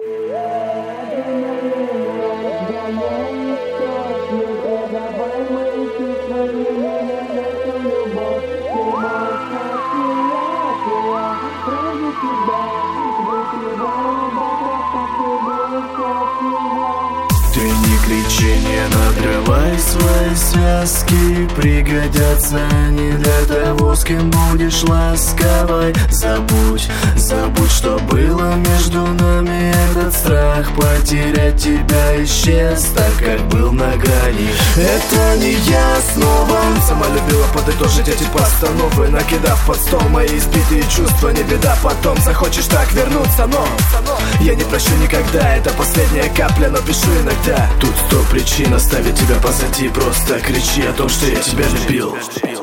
Ты не кричи, не надрывай свои связки. Пригодятся они для того, с кем будешь ласковой. Забудь, что было между нами. Этот страх потерять тебя исчез, так как был на грани. Это не я снова. Сама любила подытожить эти постановы, накидав под стол мои избитые чувства. Не беда, потом захочешь так вернуться, но я не прощу никогда. Это последняя капля, но пишу иногда. Тут 100 причин оставить тебя позади. Просто кричи о том, что я тебя любил.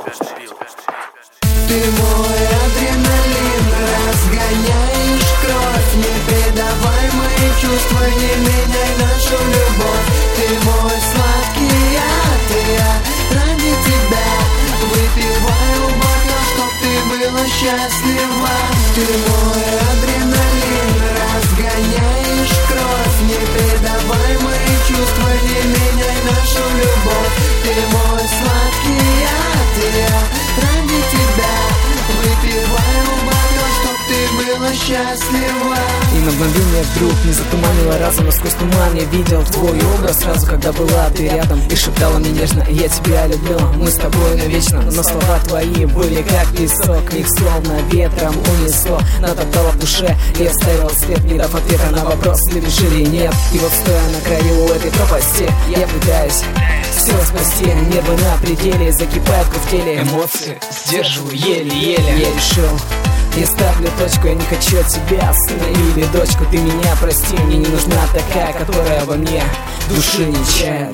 Ты мой адреналин, разгоняешь кровь. Не предавай мои чувства, не меняй нашу любовь. Ты мой сладкий яд, я ради тебя выпиваю бокал, чтоб ты была счастлива. Ты мой адреналин, разгоняешь кровь. Не предавай мои чувства, не меняй нашу любовь. Ты мой сладкий яд, я ради тебя выпиваю бокал, чтоб ты была счастлива. И на мгновение вдруг не затуманила разум, но сквозь туман я видел твой образ сразу, когда была ты рядом. И шептала мне нежно: я тебя люблю, мы с тобой навечно. Но слова твои были как песок, их словно ветром унесло. Натоптала в душе и оставила след, не дав ответа на вопрос, любишь или нет. И вот стоя на краю этой пропасти, я пытаюсь все спасти. Нервы на пределе, закипают в теле, эмоции сдерживаю еле-еле. Я решил, я ставлю точку, я не хочу от тебя сына или дочку. Ты меня прости, мне не нужна такая, которая во мне души не чает.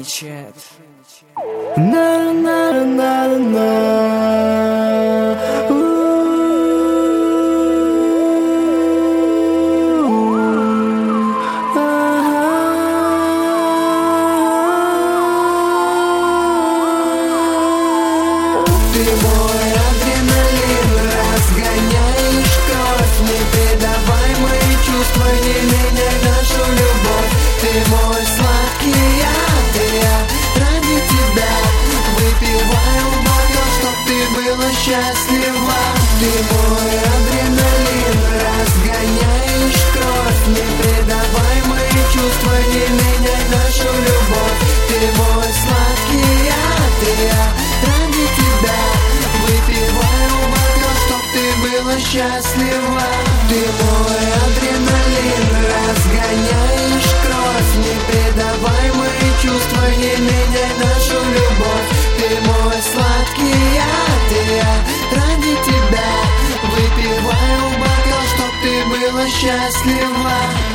Ты мой адреналин, разгоняешь кровь. Не предавай мои чувства, не меняй нашу любовь. Ты мой сладкий яд, я ради тебя выпиваю бокал, чтоб ты была счастлива. Ты мой адреналин, разгоняешь кровь. Не предавай мои чувства, не меняй нашу любовь. Ты мой сладкий яд, я ради тебя выпиваю бокал, чтоб ты была счастлива. Ты мой адреналин, разгоняешь кровь. Не предавай мои чувства, не меняй нашу любовь. Ты мой сладкий яд, я ради тебя выпиваю бокал, чтоб ты была счастлива.